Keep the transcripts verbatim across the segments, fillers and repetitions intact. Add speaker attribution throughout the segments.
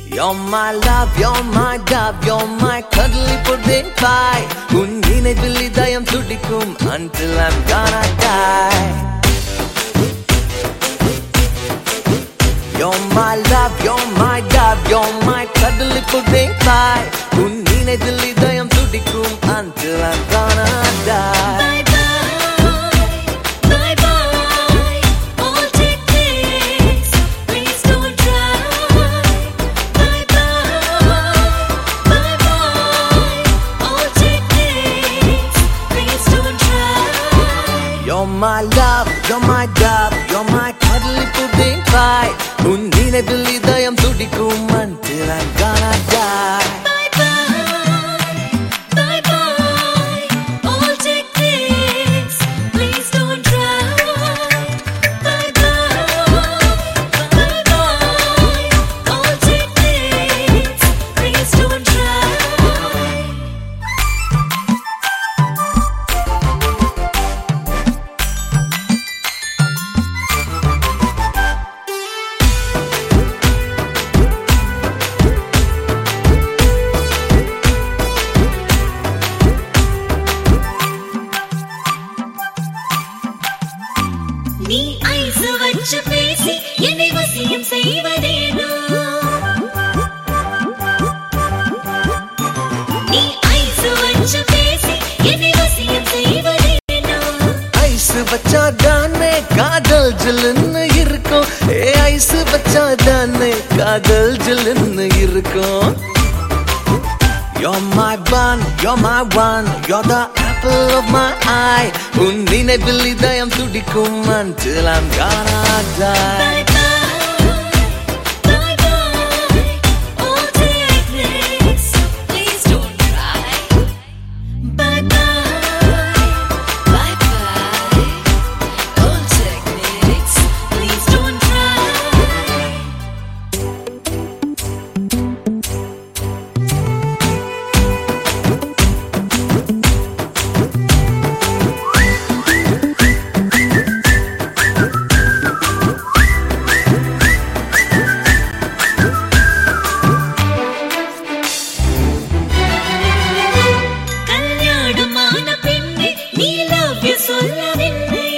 Speaker 1: You're my love, you're my dove, you're my cuddly pudding pie. உன் நினைவில் இதயம் துடிக்கும் until I'm gonna die. You're my love, you're my dove, you're my cuddly pudding pie. உன் நினைவில் இதயம் துடிக்கும் until I'm gonna die. You're my love, you're my dove, you're my cuddly pudding pie. உன் நினைவில் இதயம் துடிக்கும் until I'm gonna die.
Speaker 2: Bye bye, bye bye, all take this, please don't try. Bye bye, bye bye, all take this, please don't try. நீ ice வச்சு பேசி என்னை வசியம் செய்வதேனோ நீ ஐஸ் வச்சு பேசி என்னை வசியம் செய்வதேனோ
Speaker 1: ஐஸ் வச்சா தானே காதல் ஜில்லுன்னு இருக்கும். ஏ ஐஸ் வச்சா தானே காதல் ஜில்லுன்னு இருக்கும். You're my bun, you're my one, you're the apple of my eye. உன் நினைவில் இதயம் துடிக்கும் until I'm gonna die.
Speaker 2: Bye bye, bye bye, all take this, please don't try. Bye bye, bye bye, all take this, please don't try. கல்யாணமான பெண்ணே நீ love you சொல்லவில்லை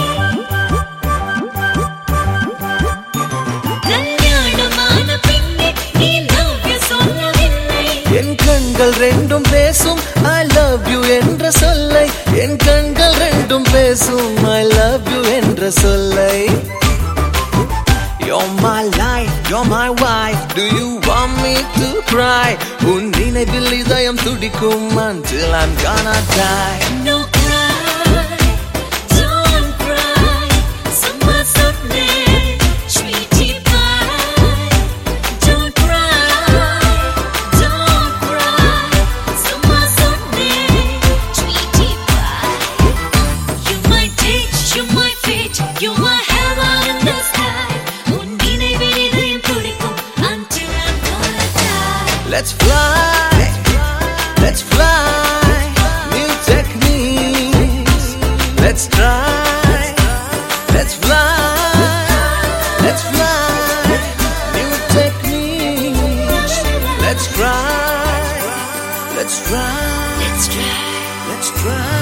Speaker 2: கல்யாணமான பெண்ணே நீ love you சொல்லவில்லை
Speaker 1: என் கண்கள் ரெண்டும் பேசும் I love you என்ற சொல்லை. என் கண்கள் ரெண்டும் பேசும் I love you என்ற சொல்லை. You're my life, you're my wife, do you want me to cry? உன் நினைவில் இதயம் துடிக்கும் until I'm gonna die.
Speaker 2: No cry, don't cry, சும்மா சொன்னேன் sweetie pie. Don't cry, don't cry, சும்மா சொன்னேன் sweetie pie. You my date, you my fate, you my heaven in the sky. உன் நினைவில் இதயம் துடிக்கும் until I'm gonna die.
Speaker 1: Let's fly, let's fly, new techniques. Let's try, let's fly, let's fly, new techniques. Let's try, let's try,
Speaker 2: Let's try.
Speaker 1: let's try.